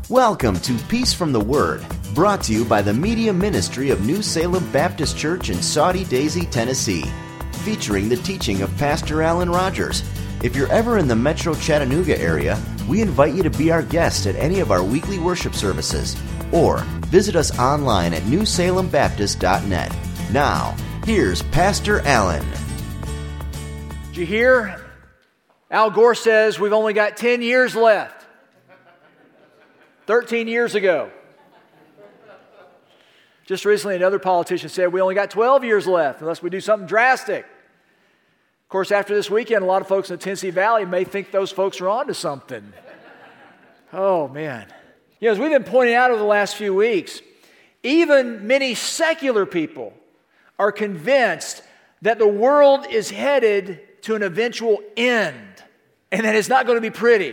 Welcome to Peace from the Word, brought to you by the Media Ministry of New Salem Baptist Church in Soddy Daisy, Tennessee, featuring the teaching of Pastor Alan Rogers. If you're ever in the Metro Chattanooga area, we invite you to be our guest at any of our weekly worship services, or visit us online at newsalembaptist.net. Now, here's Pastor Alan. Did you hear? Al Gore says we've only got 10 years left. 13 years ago. Just recently, another politician said we only got 12 years left unless we do something drastic. Of course, after this weekend, a lot of folks in the Tennessee Valley may think those folks are on to something. Oh, man. You know, as we've been pointing out over the last few weeks, even many secular people are convinced that the world is headed to an eventual end and that it's not going to be pretty.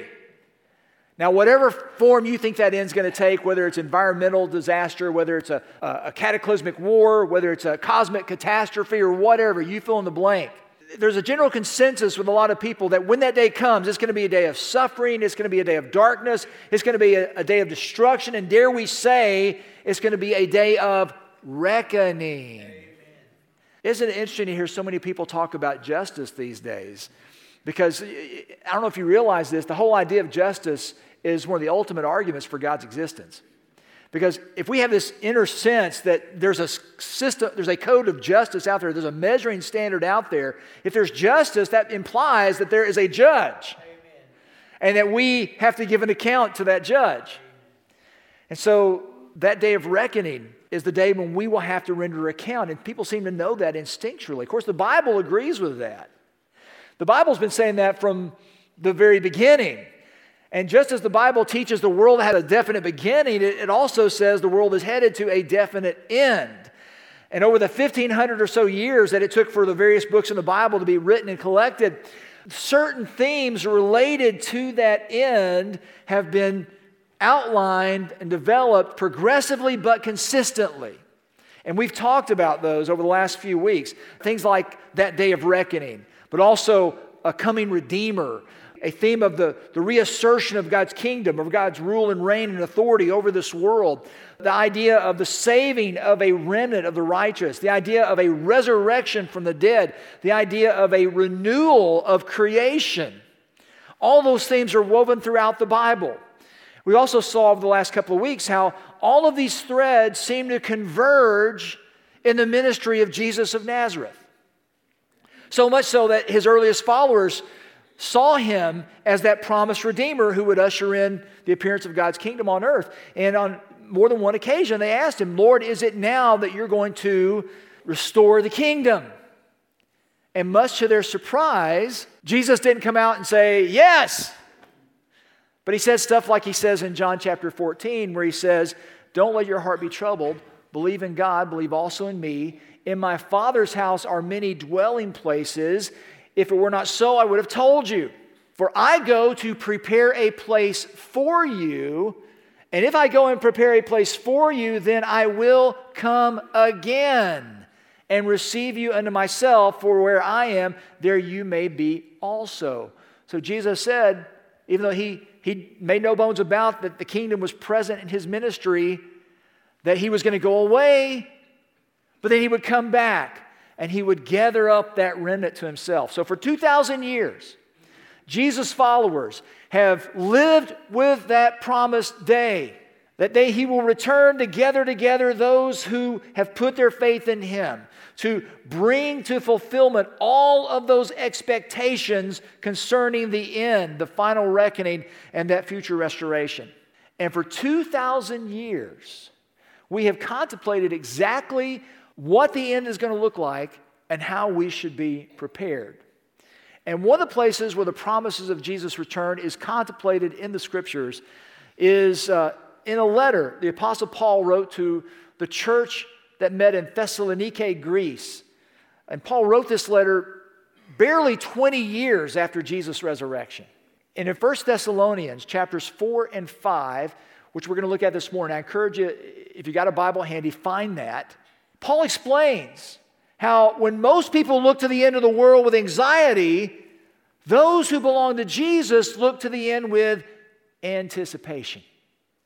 Now, whatever form you think that end's going to take, whether it's environmental disaster, whether it's a cataclysmic war, whether it's a cosmic catastrophe or whatever, you fill in the blank. There's a general consensus with a lot of people that when that day comes, it's going to be a day of suffering, it's going to be a day of darkness, it's going to be a day of destruction, and dare we say, it's going to be a day of reckoning. Amen. Isn't it interesting to hear so many people talk about justice these days? Because I don't know if you realize this, the whole idea of justice is one of the ultimate arguments for God's existence. Because if we have this inner sense that there's a system, there's a code of justice out there, there's a measuring standard out there, if there's justice, that implies that there is a judge. Amen. And that we have to give an account to that judge. And so that day of reckoning is the day when we will have to render account. And people seem to know that instinctually. Of course, the Bible agrees with that. The Bible's been saying that from the very beginning. And just as the Bible teaches the world had a definite beginning, it also says the world is headed to a definite end. And over the 1,500 or so years that it took for the various books in the Bible to be written and collected, certain themes related to that end have been outlined and developed progressively but consistently. And we've talked about those over the last few weeks. Things like that day of reckoning, but also a coming Redeemer, a theme of the reassertion of God's kingdom, of God's rule and reign and authority over this world, the idea of the saving of a remnant of the righteous, the idea of a resurrection from the dead, the idea of a renewal of creation. All those themes are woven throughout the Bible. We also saw over the last couple of weeks how all of these threads seem to converge in the ministry of Jesus of Nazareth. So much so that his earliest followers saw him as that promised Redeemer who would usher in the appearance of God's kingdom on earth. And on more than one occasion, they asked him, Lord, is it now that you're going to restore the kingdom? And much to their surprise, Jesus didn't come out and say, yes. But he said stuff like he says in John chapter 14, where he says, don't let your heart be troubled. Believe in God, believe also in me. In my Father's house are many dwelling places. If it were not so, I would have told you. For I go to prepare a place for you. And if I go and prepare a place for you, then I will come again and receive you unto myself. For where I am, there you may be also. So Jesus said, even though he made no bones about that the kingdom was present in his ministry, that he was going to go away, but then he would come back and he would gather up that remnant to himself. So for 2,000 years, Jesus' followers have lived with that promised day. That day he will return to gather together those who have put their faith in him, to bring to fulfillment all of those expectations concerning the end, the final reckoning, and that future restoration. And for 2,000 years, we have contemplated exactly what the end is going to look like and how we should be prepared. And one of the places where the promises of Jesus' return is contemplated in the Scriptures is in a letter the Apostle Paul wrote to the church that met in Thessaloniki, Greece. And Paul wrote this letter barely 20 years after Jesus' resurrection. And in 1 Thessalonians chapters 4 and 5, which we're going to look at this morning, I encourage you, if you got a Bible handy, find that. Paul explains how when most people look to the end of the world with anxiety, those who belong to Jesus look to the end with anticipation.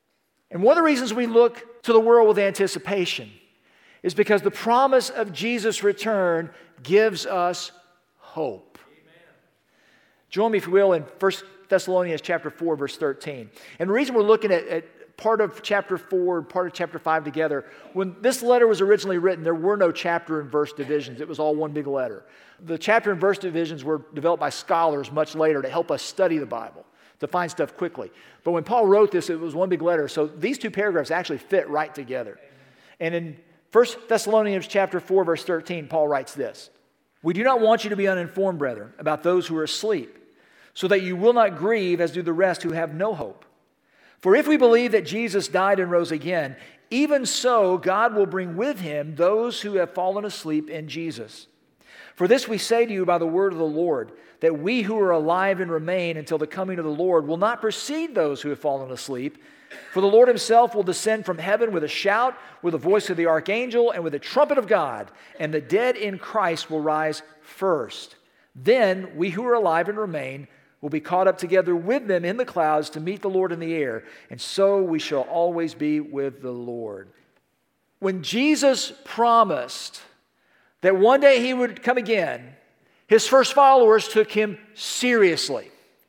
And one of the reasons we look to the world with anticipation is because the promise of Jesus' return gives us hope. Amen. Join me, if you will, in 1 Thessalonians chapter 4, verse 13. And the reason we're looking at part of chapter 4 and part of chapter 5 together, when this letter was originally written, there were no chapter and verse divisions. It was all one big letter. The chapter and verse divisions were developed by scholars much later to help us study the Bible, to find stuff quickly. But when Paul wrote this, it was one big letter. So these two paragraphs actually fit right together. And in 1 Thessalonians chapter 4, verse 13, Paul writes this: "We do not want you to be uninformed, brethren, about those who are asleep, so that you will not grieve as do the rest who have no hope. For if we believe that Jesus died and rose again, even so God will bring with him those who have fallen asleep in Jesus. For this we say to you by the word of the Lord, that we who are alive and remain until the coming of the Lord will not precede those who have fallen asleep. For the Lord himself will descend from heaven with a shout, with the voice of the archangel, and with the trumpet of God, and the dead in Christ will rise first. Then we who are alive and remain will be caught up together with them in the clouds to meet the Lord in the air, and so we shall always be with the Lord." When Jesus promised that one day he would come again, his first followers took him seriously.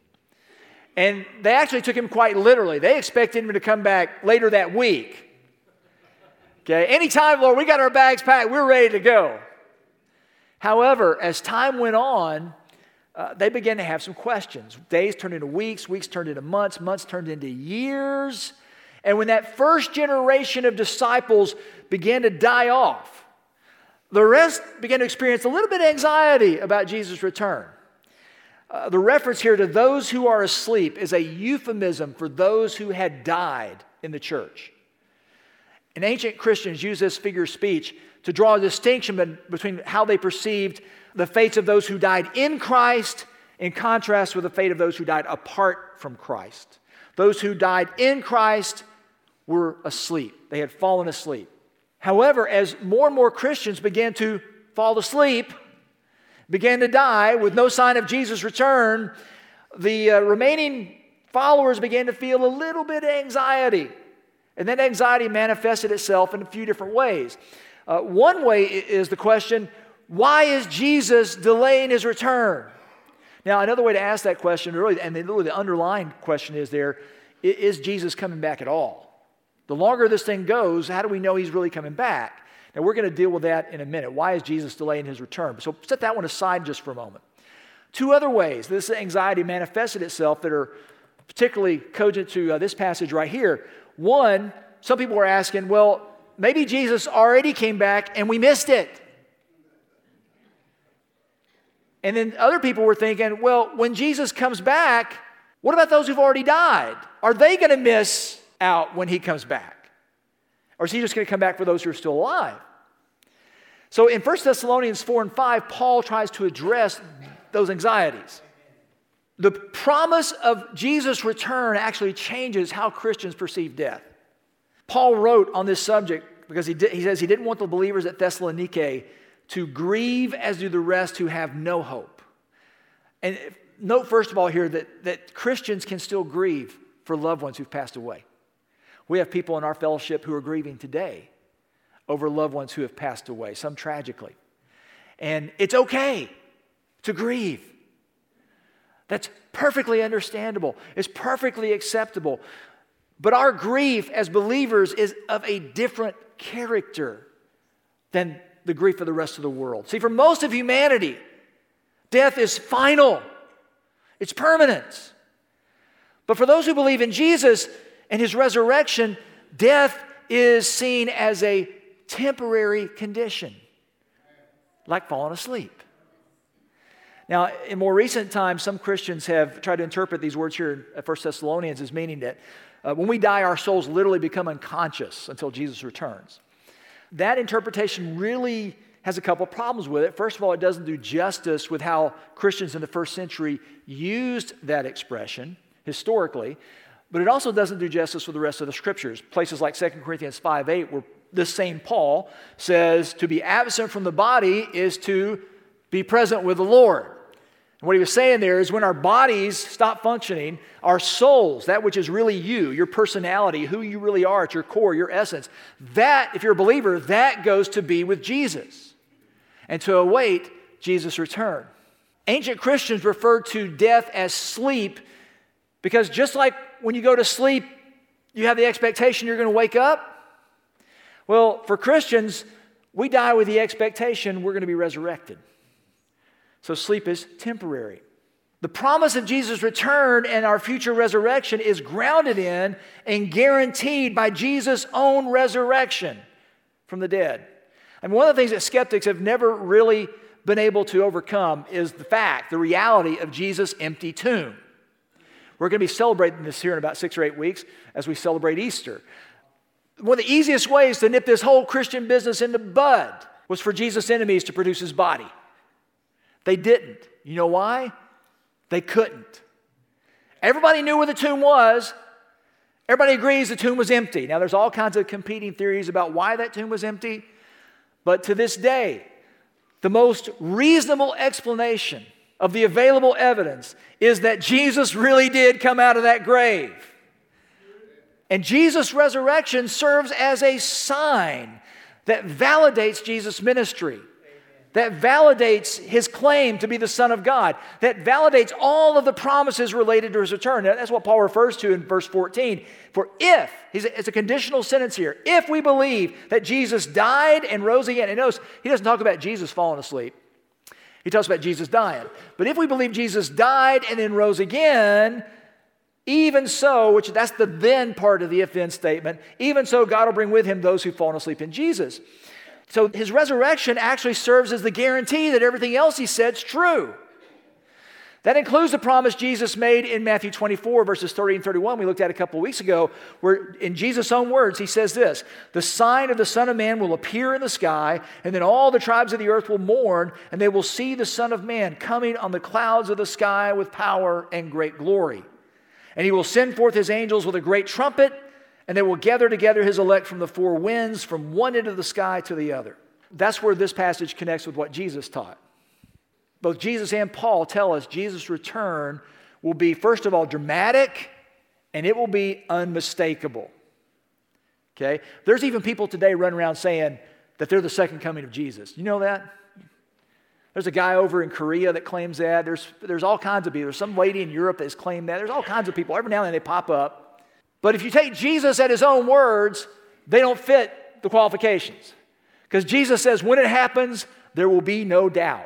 And they actually took him quite literally. They expected him to come back later that week. Okay, anytime, Lord, we got our bags packed, we're ready to go. However, as time went on, they began to have some questions. Days turned into weeks, weeks turned into months, months turned into years. And when that first generation of disciples began to die off, the rest began to experience a little bit of anxiety about Jesus' return. The reference here to those who are asleep is a euphemism for those who had died in the church. And ancient Christians used this figure of speech to draw a distinction between how they perceived the fates of those who died in Christ in contrast with the fate of those who died apart from Christ. Those who died in Christ were asleep. They had fallen asleep. However, as more and more Christians began to fall asleep, began to die with no sign of Jesus' return, the remaining followers began to feel a little bit of anxiety. And that anxiety manifested itself in a few different ways. One way is the question, why is Jesus delaying his return? Now, another way to ask that question, really, and really the underlying question is Jesus coming back at all? The longer this thing goes, how do we know he's really coming back? Now, we're going to deal with that in a minute. Why is Jesus delaying his return? So set that one aside just for a moment. Two other ways this anxiety manifested itself that are particularly cogent to this passage right here. One, some people were asking, well, maybe Jesus already came back and we missed it. And then other people were thinking, well, when Jesus comes back, what about those who've already died? Are they going to miss out when he comes back? Or is he just going to come back for those who are still alive? So in 1 Thessalonians 4 and 5, Paul tries to address those anxieties. The promise of Jesus' return actually changes how Christians perceive death. Paul wrote on this subject because he says he didn't want the believers at Thessaloniki to grieve as do the rest who have no hope. And note first of all here that Christians can still grieve for loved ones who've passed away. We have people in our fellowship who are grieving today over loved ones who have passed away, some tragically. And it's okay to grieve. That's perfectly understandable. It's perfectly acceptable. But our grief as believers is of a different character than the grief of the rest of the world. See, for most of humanity, death is final. It's permanent. But for those who believe in Jesus and his resurrection, death is seen as a temporary condition, like falling asleep. Now, in more recent times, some Christians have tried to interpret these words here in 1 Thessalonians as meaning that when we die, our souls literally become unconscious until Jesus returns. That interpretation really has a couple of problems with it. First of all, it doesn't do justice with how Christians in the first century used that expression historically, but it also doesn't do justice with the rest of the scriptures. Places like 2 Corinthians 5:8, where this same Paul says to be absent from the body is to be present with the Lord. And what he was saying there is when our bodies stop functioning, our souls, that which is really you, your personality, who you really are at your core, your essence, that, if you're a believer, that goes to be with Jesus and to await Jesus' return. Ancient Christians referred to death as sleep because just like when you go to sleep, you have the expectation you're going to wake up. Well, for Christians, we die with the expectation we're going to be resurrected. So sleep is temporary. The promise of Jesus' return and our future resurrection is grounded in and guaranteed by Jesus' own resurrection from the dead. And one of the things that skeptics have never really been able to overcome is the reality of Jesus' empty tomb. We're going to be celebrating this here in about 6 or 8 weeks as we celebrate Easter. One of the easiest ways to nip this whole Christian business in the bud was for Jesus' enemies to produce his body. They didn't. You know why? They couldn't. Everybody knew where the tomb was. Everybody agrees the tomb was empty. Now, there's all kinds of competing theories about why that tomb was empty. But to this day, the most reasonable explanation of the available evidence is that Jesus really did come out of that grave. And Jesus' resurrection serves as a sign that validates Jesus' ministry, that validates his claim to be the Son of God, that validates all of the promises related to his return. That's what Paul refers to in verse 14. For if, it's a conditional sentence here, if we believe that Jesus died and rose again, and notice, he doesn't talk about Jesus falling asleep. He talks about Jesus dying. But if we believe Jesus died and then rose again, even so, which that's the then part of the if-then statement, even so God will bring with him those who've fallen asleep in Jesus. So his resurrection actually serves as the guarantee that everything else he said is true. That includes the promise Jesus made in Matthew 24, verses 30 and 31 we looked at a couple of weeks ago, where in Jesus' own words he says this, "The sign of the Son of Man will appear in the sky, and then all the tribes of the earth will mourn, and they will see the Son of Man coming on the clouds of the sky with power and great glory. And he will send forth his angels with a great trumpet, and they will gather together his elect from the four winds, from one end of the sky to the other." That's where this passage connects with what Jesus taught. Both Jesus and Paul tell us Jesus' return will be, first of all, dramatic, and it will be unmistakable. Okay? There's even people today running around saying that they're the second coming of Jesus. You know that? There's a guy over in Korea that claims that. There's all kinds of people. There's some lady in Europe that's claimed that. There's all kinds of people. Every now and then they pop up. But if you take Jesus at his own words, they don't fit the qualifications. Because Jesus says when it happens, there will be no doubt.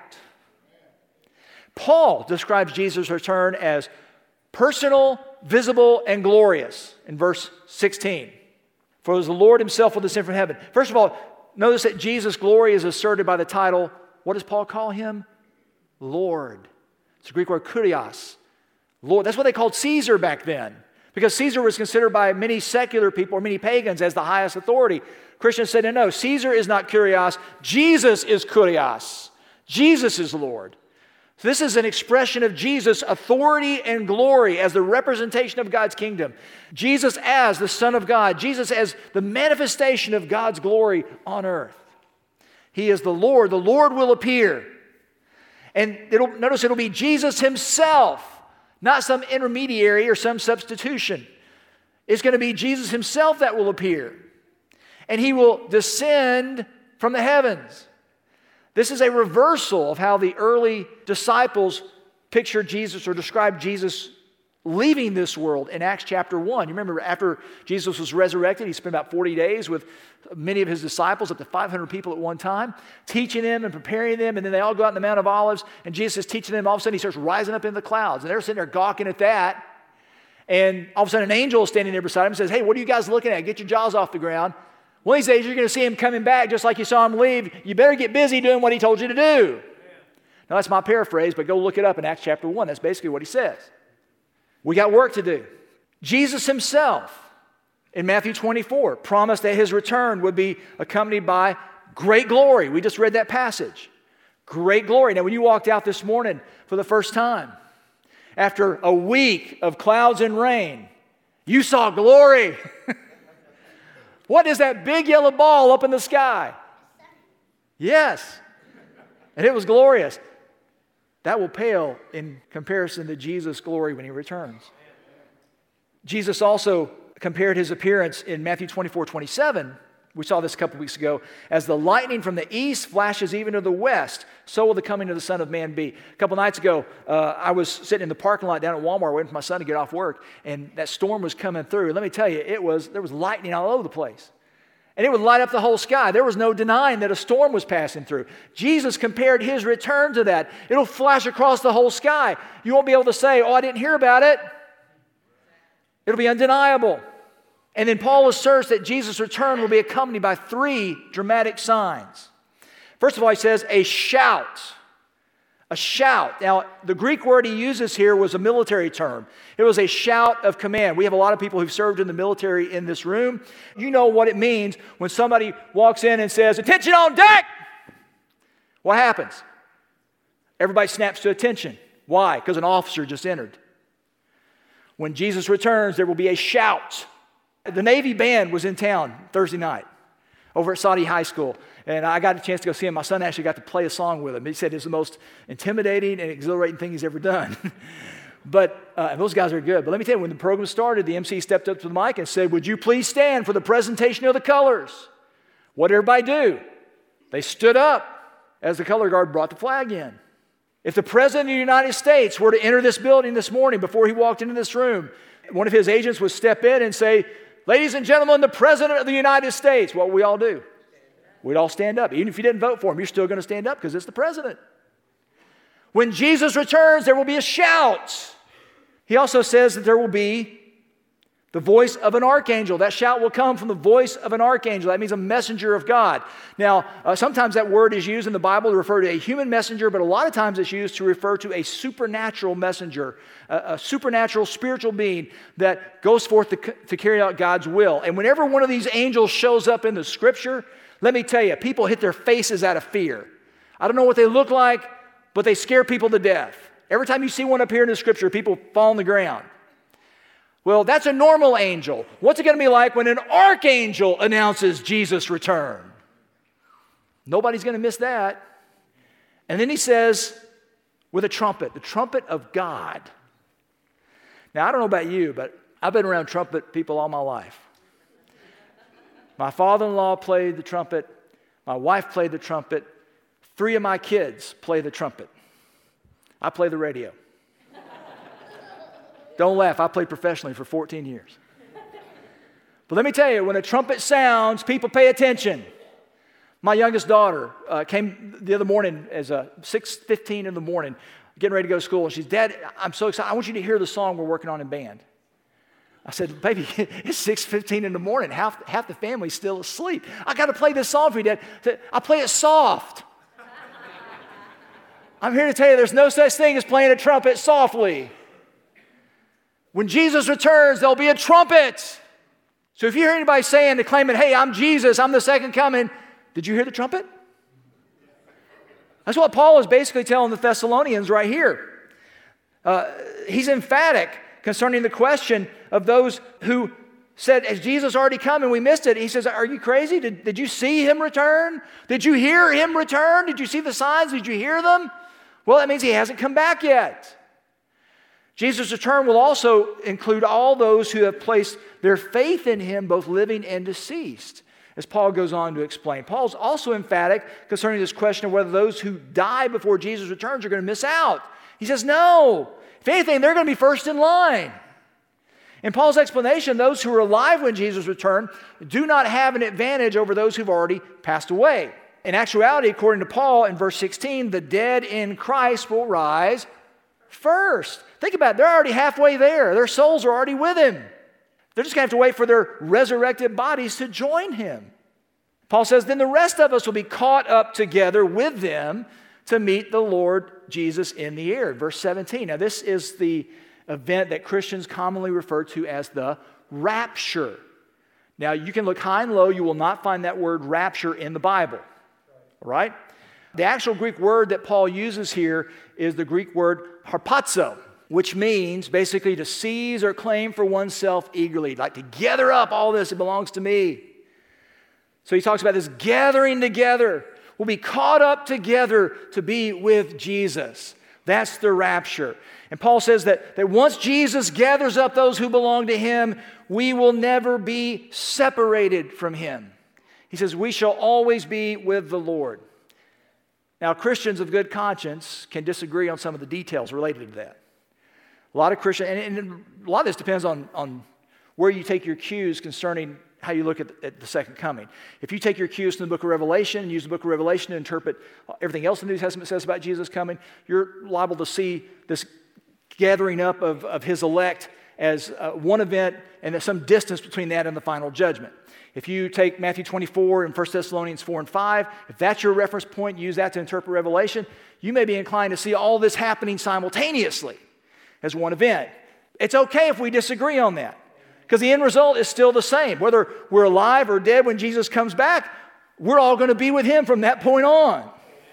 Paul describes Jesus' return as personal, visible, and glorious in verse 16. For as the Lord himself will descend from heaven. First of all, notice that Jesus' glory is asserted by the title, what does Paul call him? Lord. It's a Greek word, kurios. Lord. That's what they called Caesar back then. Because Caesar was considered by many secular people or many pagans as the highest authority. Christians said, no, Caesar is not kurios. Jesus is kurios. Jesus is Lord. So this is an expression of Jesus' authority and glory as the representation of God's kingdom. Jesus as the Son of God. Jesus as the manifestation of God's glory on earth. He is the Lord. The Lord will appear. And notice it'll be Jesus himself, not some intermediary or some substitution. It's going to be Jesus himself that will appear. And he will descend from the heavens. This is a reversal of how the early disciples pictured Jesus or described Jesus leaving this world in Acts chapter 1. You remember after Jesus was resurrected, he spent about 40 days with many of his disciples, up to 500 people at one time, teaching them and preparing them, and then they all go out in the Mount of Olives, and Jesus is teaching them. All of a sudden, he starts rising up in the clouds, and they're sitting there gawking at that, and all of a sudden, an angel is standing there beside him and says, "Hey, what are you guys looking at? Get your jaws off the ground. One of these days, you're going to see him coming back just like you saw him leave. You better get busy doing what he told you to do." Now, that's my paraphrase, but go look it up in Acts chapter 1. That's basically what he says. We got work to do. Jesus himself, in Matthew 24, promised that his return would be accompanied by great glory. We just read that passage. Great glory. Now, when you walked out this morning for the first time, after a week of clouds and rain, you saw glory. What is that big yellow ball up in the sky? Yes. And it was glorious. That will pale in comparison to Jesus' glory when he returns. Jesus also compared his appearance in Matthew 24:27. We saw this a couple weeks ago. As the lightning from the east flashes even to the west, so will the coming of the Son of Man be. A couple nights ago, I was sitting in the parking lot down at Walmart waiting for my son to get off work, and that storm was coming through. Let me tell you, there was lightning all over the place. And it would light up the whole sky. There was no denying that a storm was passing through. Jesus compared his return to that. It'll flash across the whole sky. You won't be able to say, oh, I didn't hear about it. It'll be undeniable. And then Paul asserts that Jesus' return will be accompanied by 3 dramatic signs. First of all, he says, a shout. A shout. Now, the Greek word he uses here was a military term. It was a shout of command. We have a lot of people who've served in the military in this room. You know what it means when somebody walks in and says, attention on deck! What happens? Everybody snaps to attention. Why? Because an officer just entered. When Jesus returns, there will be a shout. The Navy band was in town Thursday night over at Saudi High School, and I got a chance to go see him. My son actually got to play a song with him. He said it's the most intimidating and exhilarating thing he's ever done. But those guys are good. But let me tell you, when the program started, the MC stepped up to the mic and said, would you please stand for the presentation of the colors? What did everybody do? They stood up as the color guard brought the flag in. If the President of the United States were to enter this building this morning before he walked into this room, one of his agents would step in and say, ladies and gentlemen, the President of the United States. What would we all do? We'd all stand up. Even if you didn't vote for him, you're still going to stand up because it's the President. When Jesus returns, there will be a shout. He also says that there will be the voice of an archangel. That shout will come from the voice of an archangel. That means a messenger of God. Now, sometimes that word is used in the Bible to refer to a human messenger, but a lot of times it's used to refer to a supernatural messenger, a supernatural spiritual being that goes forth to carry out God's will. And whenever one of these angels shows up in the Scripture, let me tell you, people hit their faces out of fear. I don't know what they look like, but they scare people to death. Every time you see one appear in the Scripture, people fall on the ground. Well, that's a normal angel. What's it going to be like when an archangel announces Jesus' return? Nobody's going to miss that. And then he says, with a trumpet, the trumpet of God. Now, I don't know about you, but I've been around trumpet people all my life. My father-in-law played the trumpet. My wife played the trumpet. 3 of my kids play the trumpet. I play the radio. Don't laugh, I played professionally for 14 years. But let me tell you, when a trumpet sounds, people pay attention. My youngest daughter came the other morning as 6:15 in the morning, getting ready to go to school, and she's, Dad, I'm so excited. I want you to hear the song we're working on in band. I said, baby, it's 6:15 in the morning. Half the family's still asleep. I got to play this song for you, Dad. I play it soft. I'm here to tell you there's no such thing as playing a trumpet softly. When Jesus returns, there'll be a trumpet. So if you hear anybody saying, claiming, hey, I'm Jesus, I'm the second coming, did you hear the trumpet? That's what Paul is basically telling the Thessalonians right here. He's emphatic concerning the question of those who said, has Jesus already come and we missed it? He says, are you crazy? Did you see him return? Did you hear him return? Did you see the signs? Did you hear them? Well, that means he hasn't come back yet. Jesus' return will also include all those who have placed their faith in him, both living and deceased, as Paul goes on to explain. Paul's also emphatic concerning this question of whether those who die before Jesus returns are going to miss out. He says, no. If anything, they're going to be first in line. In Paul's explanation, those who are alive when Jesus returned do not have an advantage over those who've already passed away. In actuality, according to Paul in verse 16, the dead in Christ will rise first. Think about it. They're already halfway there. Their souls are already with him. They're just going to have to wait for their resurrected bodies to join him. Paul says, then the rest of us will be caught up together with them to meet the Lord Jesus in the air. Verse 17. Now, this is the event that Christians commonly refer to as the rapture. Now, you can look high and low. You will not find that word rapture in the Bible. All right? The actual Greek word that Paul uses here is the Greek word harpazo, which means basically to seize or claim for oneself eagerly, like to gather up all this, it belongs to me. So he talks about this gathering together. We'll be caught up together to be with Jesus. That's the rapture. And Paul says that once Jesus gathers up those who belong to him, we will never be separated from him. He says, we shall always be with the Lord. Now, Christians of good conscience can disagree on some of the details related to that. A lot of Christians, and a lot of this depends on where you take your cues concerning how you look at the second coming. If you take your cues from the book of Revelation and use the book of Revelation to interpret everything else the New Testament says about Jesus coming, you're liable to see this gathering up of his elect as one event and there's some distance between that and the final judgment. If you take Matthew 24 and 1 Thessalonians 4 and 5, if that's your reference point, use that to interpret Revelation, you may be inclined to see all this happening simultaneously as one event. It's okay if we disagree on that, because the end result is still the same. Whether we're alive or dead when Jesus comes back, we're all going to be with him from that point on.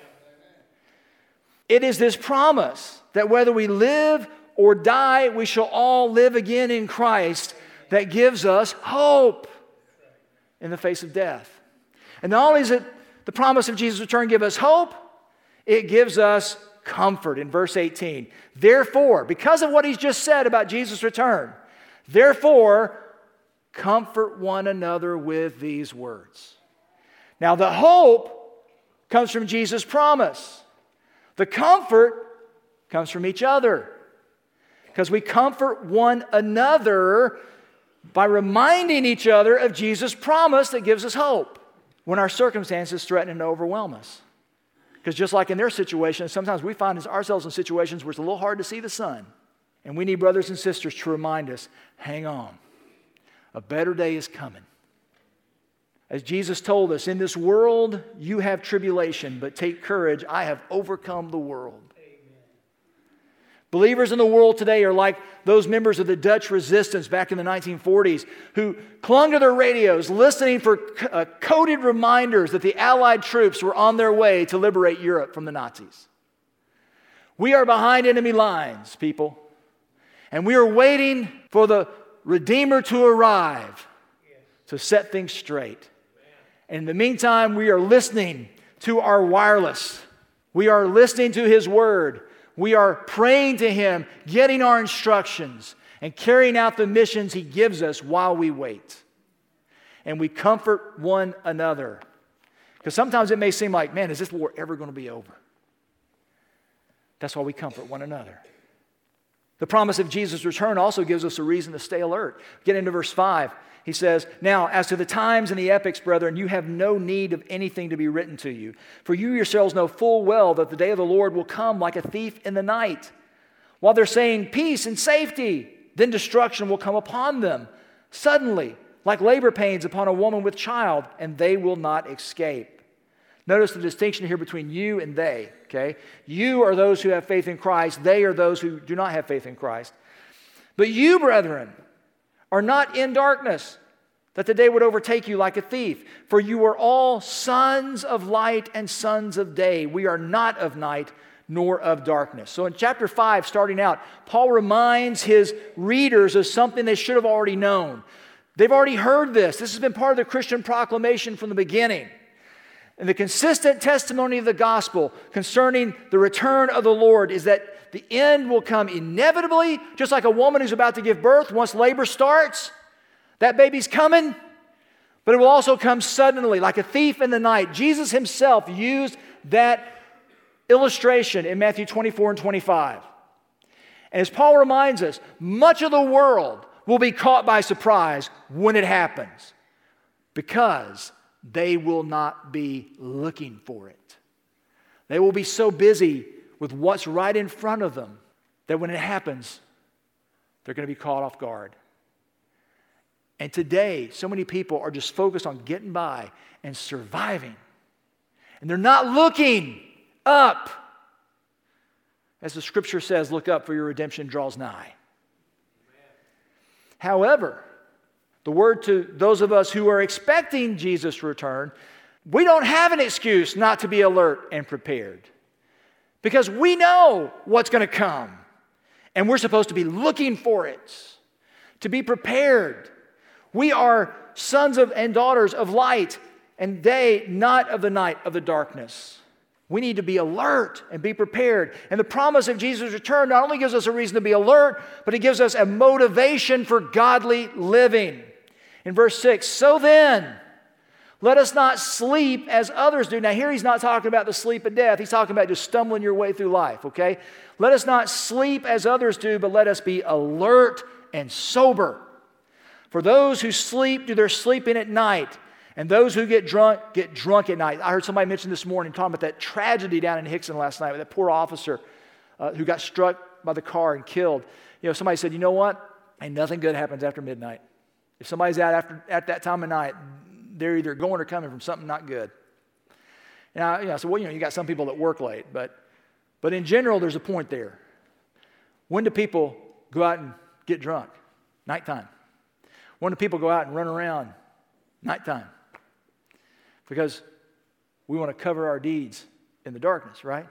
It is this promise that whether we live or die, we shall all live again in Christ that gives us hope in the face of death. And not only does the promise of Jesus' return give us hope, it gives us comfort in verse 18. Therefore, because of what he's just said about Jesus' return, therefore, comfort one another with these words. Now, the hope comes from Jesus' promise. The comfort comes from each other, because we comfort one another by reminding each other of Jesus' promise that gives us hope when our circumstances threaten to overwhelm us. Because just like in their situation, sometimes we find ourselves in situations where it's a little hard to see the sun. And we need brothers and sisters to remind us, hang on, a better day is coming. As Jesus told us, in this world you have tribulation, but take courage, I have overcome the world. Believers in the world today are like those members of the Dutch resistance back in the 1940s who clung to their radios listening for coded reminders that the Allied troops were on their way to liberate Europe from the Nazis. We are behind enemy lines, people, and we are waiting for the Redeemer to arrive to set things straight. And in the meantime, we are listening to our wireless. We are listening to His Word. We are praying to Him, getting our instructions, and carrying out the missions He gives us while we wait. And we comfort one another. Because sometimes it may seem like, man, is this war ever going to be over? That's why we comfort one another. The promise of Jesus' return also gives us a reason to stay alert. Get into verse 5. He says, now, as to the times and the epochs, brethren, you have no need of anything to be written to you. For you yourselves know full well that the day of the Lord will come like a thief in the night. While they're saying peace and safety, then destruction will come upon them suddenly, like labor pains upon a woman with child, and they will not escape. Notice the distinction here between you and they, okay? You are those who have faith in Christ. They are those who do not have faith in Christ. But you, brethren, are not in darkness, that the day would overtake you like a thief. For you are all sons of light and sons of day. We are not of night nor of darkness. So in chapter 5, starting out, Paul reminds his readers of something they should have already known. They've already heard this. This has been part of the Christian proclamation from the beginning. And the consistent testimony of the gospel concerning the return of the Lord is that the end will come inevitably, just like a woman who's about to give birth. Once labor starts, that baby's coming, but it will also come suddenly, like a thief in the night. Jesus himself used that illustration in Matthew 24 and 25. And as Paul reminds us, much of the world will be caught by surprise when it happens, because they will not be looking for it. They will be so busy with what's right in front of them that when it happens, they're going to be caught off guard. And today, so many people are just focused on getting by and surviving. And they're not looking up. As the scripture says, look up for your redemption draws nigh. However, the word to those of us who are expecting Jesus' return, we don't have an excuse not to be alert and prepared. Because we know what's going to come. And we're supposed to be looking for it. To be prepared. We are sons of and daughters of light and day, not of the night of the darkness. We need to be alert and be prepared. And the promise of Jesus' return not only gives us a reason to be alert, but it gives us a motivation for godly living. In verse 6, so then, let us not sleep as others do. Now here he's not talking about the sleep of death. He's talking about just stumbling your way through life, okay? Let us not sleep as others do, but let us be alert and sober. For those who sleep do their sleeping at night, and those who get drunk at night. I heard somebody mention this morning, talking about that tragedy down in Hickson last night with that poor officer who got struck by the car and killed. You know, somebody said, you know what? Ain't nothing good happens after midnight. If somebody's out at that time of night, they're either going or coming from something not good. And so you got some people that work late, but in general, there's a point there. When do people go out and get drunk? Nighttime. When do people go out and run around? Nighttime. Because we want to cover our deeds in the darkness, right?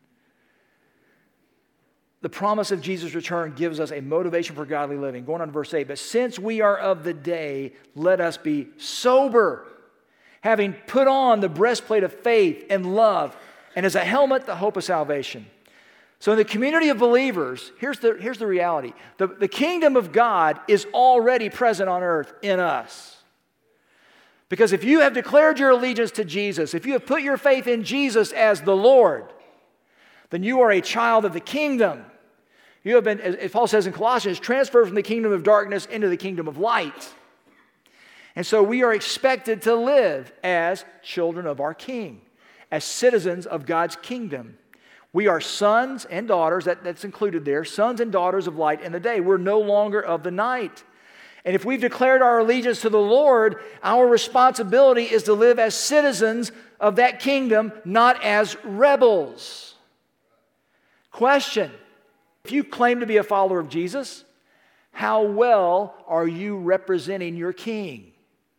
The promise of Jesus' return gives us a motivation for godly living. Going on to verse 8, but since we are of the day, let us be sober, having put on the breastplate of faith and love, and as a helmet, the hope of salvation. So in the community of believers, here's the reality. The kingdom of God is already present on earth in us. Because if you have declared your allegiance to Jesus, if you have put your faith in Jesus as the Lord, then you are a child of the kingdom. You have been, as Paul says in Colossians, transferred from the kingdom of darkness into the kingdom of light. And so we are expected to live as children of our King, as citizens of God's kingdom. We are sons and daughters, that's included there, sons and daughters of light in the day. We're no longer of the night. And if we've declared our allegiance to the Lord, our responsibility is to live as citizens of that kingdom, not as rebels. Question: if you claim to be a follower of Jesus, how well are you representing your King?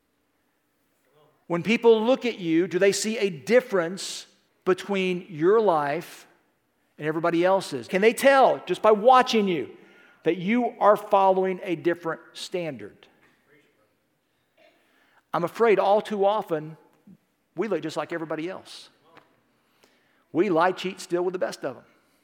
When people look at you, do they see a difference between your life and everybody else's? Can they tell just by watching you that you are following a different standard? I'm afraid all too often we look just like everybody else. We lie, cheat, steal with the best of them.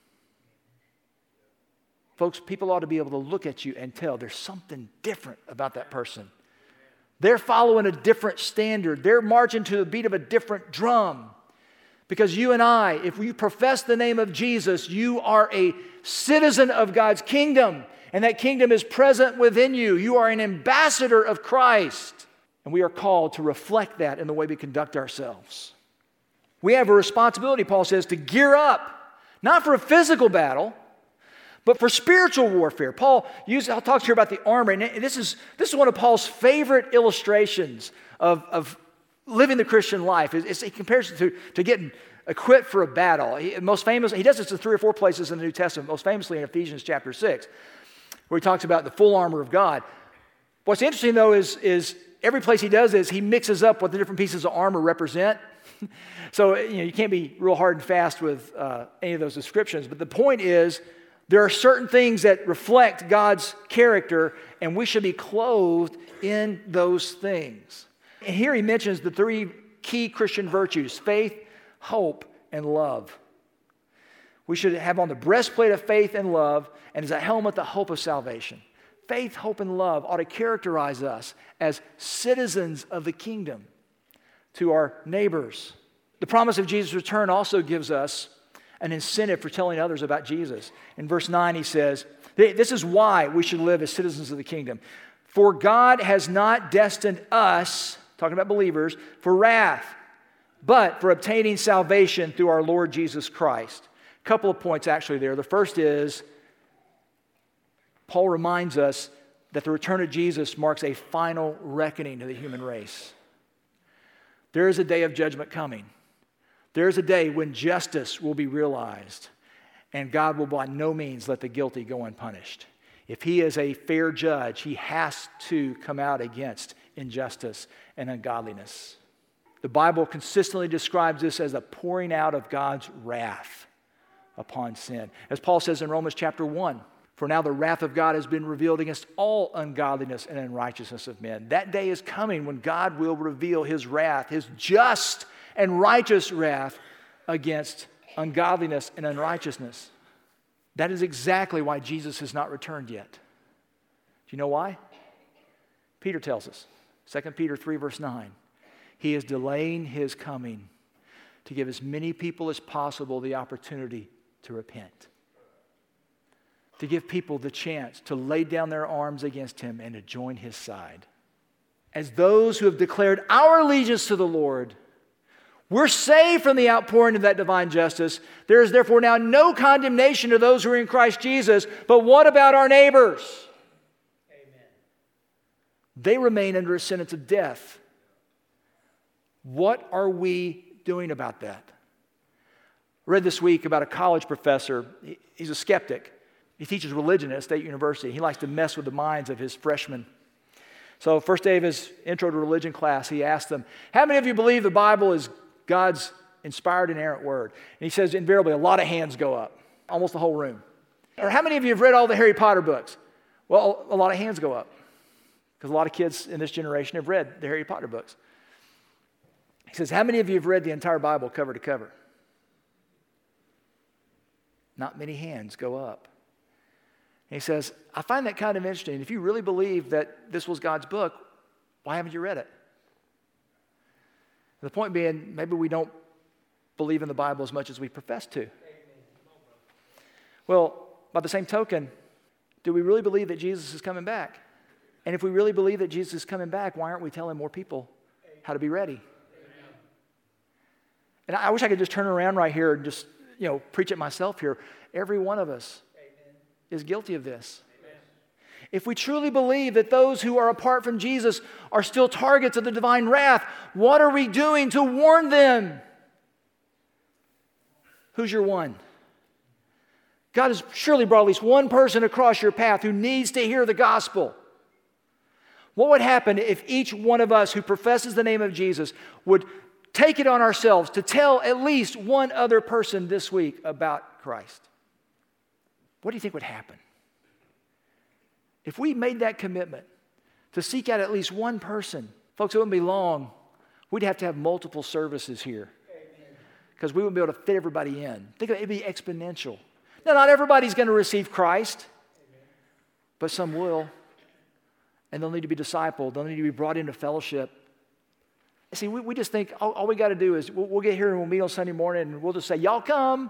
Folks, people ought to be able to look at you and tell there's something different about that person. They're following a different standard. They're marching to the beat of a different drum. Because you and I, if we profess the name of Jesus, you are a citizen of God's kingdom, and that kingdom is present within you. You are an ambassador of Christ, and we are called to reflect that in the way we conduct ourselves. We have a responsibility, Paul says, to gear up, not for a physical battle, but for spiritual warfare. I'll talk to you about the armor, and this is one of Paul's favorite illustrations of living the Christian life. He compares it to getting equipped for a battle. He does this in 3 or 4 places in the New Testament, most famously in Ephesians chapter 6, where he talks about the full armor of God. What's interesting, though, is every place he does this, he mixes up what the different pieces of armor represent. So you can't be real hard and fast with any of those descriptions. But the point is, there are certain things that reflect God's character, and we should be clothed in those things. And here he mentions the 3 key Christian virtues: faith, hope, and love. We should have on the breastplate of faith and love, and as a helmet, the hope of salvation. Faith, hope, and love ought to characterize us as citizens of the kingdom to our neighbors. The promise of Jesus' return also gives us an incentive for telling others about Jesus. In verse 9 he says, this is why we should live as citizens of the kingdom. For God has not destined us, talking about believers, for wrath, but for obtaining salvation through our Lord Jesus Christ. A couple of points actually there. The first is, Paul reminds us that the return of Jesus marks a final reckoning to the human race. There is a day of judgment coming. There is a day when justice will be realized, and God will by no means let the guilty go unpunished. If he is a fair judge, he has to come out against injustice and ungodliness. The Bible consistently describes this as a pouring out of God's wrath upon sin. As Paul says in Romans chapter 1, for now the wrath of God has been revealed against all ungodliness and unrighteousness of men. That day is coming when God will reveal his wrath, his just and righteous wrath against ungodliness and unrighteousness. That is exactly why Jesus has not returned yet. Do you know why? Peter tells us, 2 Peter 3, verse 9. He is delaying his coming to give as many people as possible the opportunity to repent. To give people the chance to lay down their arms against him and to join his side. As those who have declared our allegiance to the Lord, we're saved from the outpouring of that divine justice. There is therefore now no condemnation to those who are in Christ Jesus. But what about our neighbors? Amen. They remain under a sentence of death. What are we doing about that? I read this week about a college professor. He's a skeptic. He teaches religion at a state university. He likes to mess with the minds of his freshmen. So first day of his intro to religion class, he asked them, how many of you believe the Bible is God's inspired inerrant word? And he says invariably a lot of hands go up, almost the whole room. Or how many of you have read all the Harry Potter books? Well, a lot of hands go up because a lot of kids in this generation have read the Harry Potter books. He says, how many of you have read the entire Bible cover to cover? Not many hands go up. And he says, I find that kind of interesting. If you really believe that this was God's book, why haven't you read it? The point being, maybe we don't believe in the Bible as much as we profess to. Well, by the same token, do we really believe that Jesus is coming back? And if we really believe that Jesus is coming back, why aren't we telling more people how to be ready? And I wish I could just turn around right here and just, preach it myself here. Every one of us is guilty of this. Amen. If we truly believe that those who are apart from Jesus are still targets of the divine wrath, what are we doing to warn them? Who's your one? God has surely brought at least one person across your path who needs to hear the gospel. What would happen if each one of us who professes the name of Jesus would take it on ourselves to tell at least one other person this week about Christ? What do you think would happen? If we made that commitment to seek out at least one person, folks, it wouldn't be long. We'd have to have multiple services here because we wouldn't be able to fit everybody in. Think of it, it'd be exponential. Now, not everybody's going to receive Christ, but some will. And they'll need to be discipled. They'll need to be brought into fellowship. See, we just think all we got to do is we'll get here and we'll meet on Sunday morning and we'll just say, y'all come.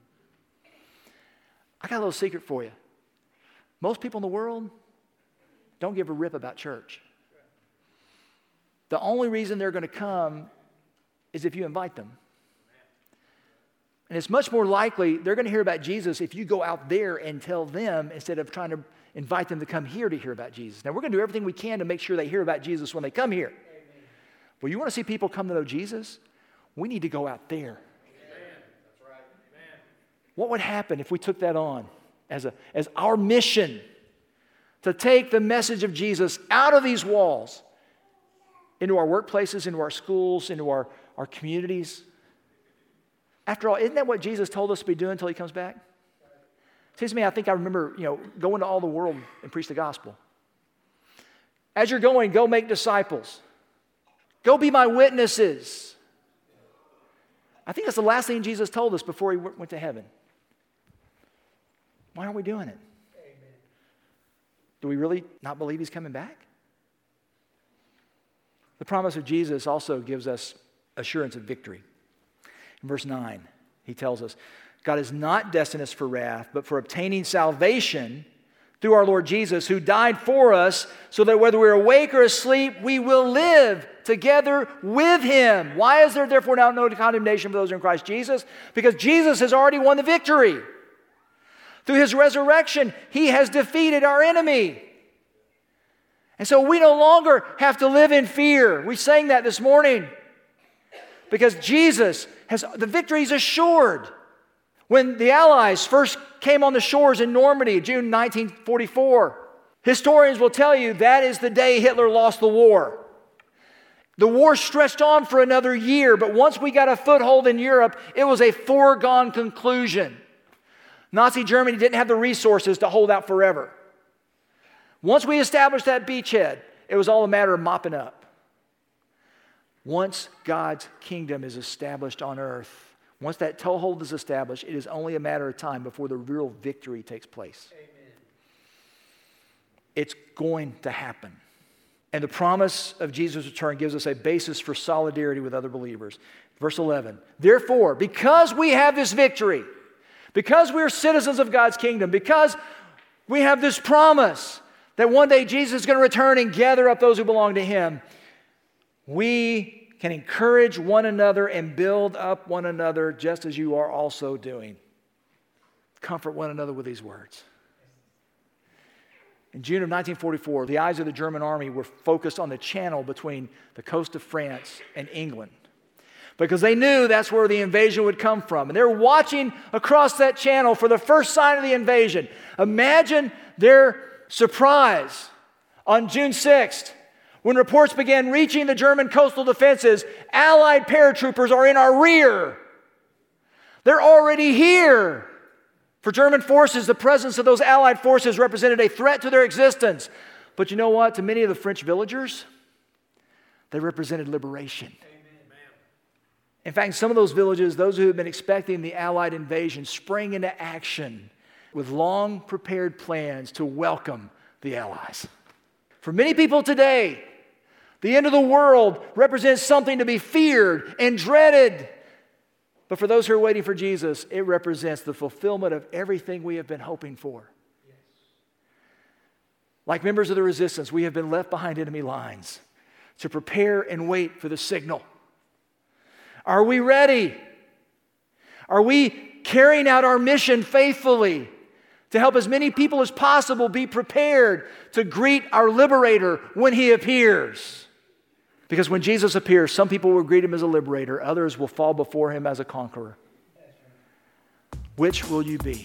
I got a little secret for you. Most people in the world don't give a rip about church. The only reason they're going to come is if you invite them. And it's much more likely they're going to hear about Jesus if you go out there and tell them instead of trying to invite them to come here to hear about Jesus. Now, we're going to do everything we can to make sure they hear about Jesus when they come here. Amen. Well, you want to see people come to know Jesus? We need to go out there. What would happen if we took that on as our mission to take the message of Jesus out of these walls into our workplaces, into our schools, into our communities? After all, isn't that what Jesus told us to be doing until he comes back? Seems to me, I think I remember, going to all the world and preach the gospel. As you're going, go make disciples. Go be my witnesses. I think that's the last thing Jesus told us before he went to heaven. Why aren't we doing it? Amen. Do we really not believe he's coming back? The promise of Jesus also gives us assurance of victory. In verse 9, he tells us, God has not destined us for wrath, but for obtaining salvation through our Lord Jesus, who died for us, so that whether we're awake or asleep, we will live together with him. Why is there therefore now no condemnation for those who are in Christ Jesus? Because Jesus has already won the victory. Through his resurrection, he has defeated our enemy. And so we no longer have to live in fear. We sang that this morning. Because Jesus has, the victory is assured. When the Allies first came on the shores in Normandy, June 1944, historians will tell you that is the day Hitler lost the war. The war stretched on for another year, but once we got a foothold in Europe, it was a foregone conclusion. Nazi Germany didn't have the resources to hold out forever. Once we established that beachhead, it was all a matter of mopping up. Once God's kingdom is established on earth, Once that toehold is established, it is only a matter of time before the real victory takes place. Amen. It's going to happen. And the promise of Jesus' return gives us a basis for solidarity with other believers. Verse 11, therefore, because we have this victory, because we are citizens of God's kingdom, because we have this promise that one day Jesus is going to return and gather up those who belong to Him, we can encourage one another and build up one another just as you are also doing. Comfort one another with these words. In June of 1944, the eyes of the German army were focused on the channel between the coast of France and England, because they knew that's where the invasion would come from. And they're watching across that channel for the first sign of the invasion. Imagine their surprise on June 6th when reports began reaching the German coastal defenses. Allied paratroopers are in our rear. They're already here. For German forces, the presence of those Allied forces represented a threat to their existence. But you know what? To many of the French villagers, they represented liberation. Amen. In fact, some of those villages, those who had been expecting the Allied invasion, sprang into action with long prepared plans to welcome the Allies. For many people today, the end of the world represents something to be feared and dreaded. But for those who are waiting for Jesus, it represents the fulfillment of everything we have been hoping for. Yes. Like members of the resistance, we have been left behind enemy lines to prepare and wait for the signal. Are we ready? Are we carrying out our mission faithfully to help as many people as possible be prepared to greet our liberator when He appears? Because when Jesus appears, some people will greet Him as a liberator, others will fall before Him as a conqueror. Which will you be?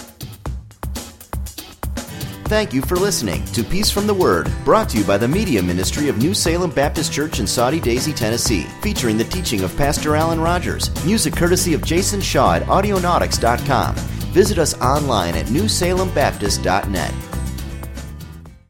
Thank you for listening to Peace from the Word, brought to you by the Media Ministry of New Salem Baptist Church in Soddy Daisy, Tennessee, featuring the teaching of Pastor Alan Rogers. Music courtesy of Jason Shaw at Audionautics.com. Visit us online at newsalembaptist.net.